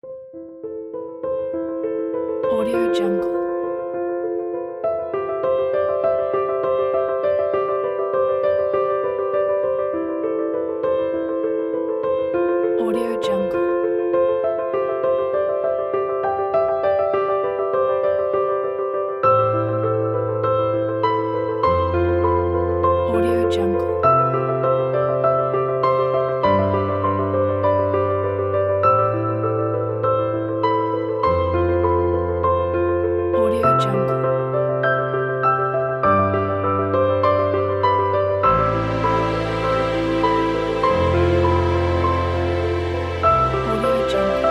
Audio Jungle. Audio Jungle. Audio Jungle. Audio Jungle. Audio Jungle.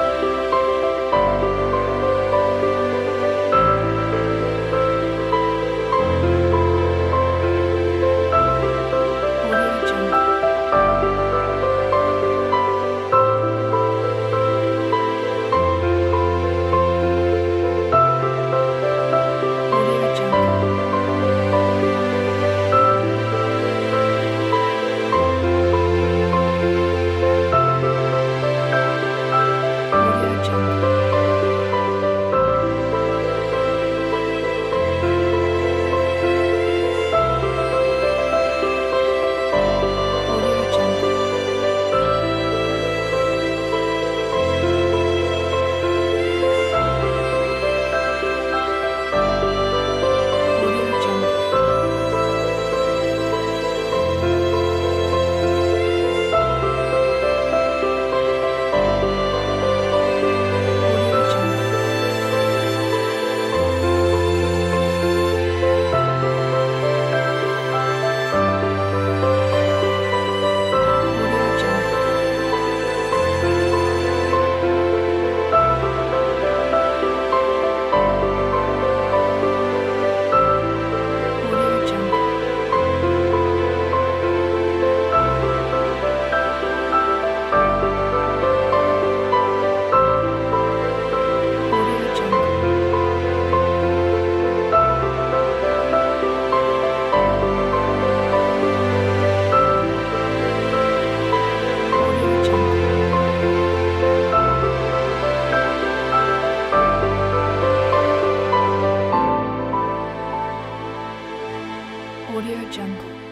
Audio Jungle. Audio Jungle. Audio Jungle. Audio Jungle. Audio Jungle. Audio Jungle. Audio Jungle. Audio Jungle. Audio Jungle. Audio Jungle. Audio Jungle.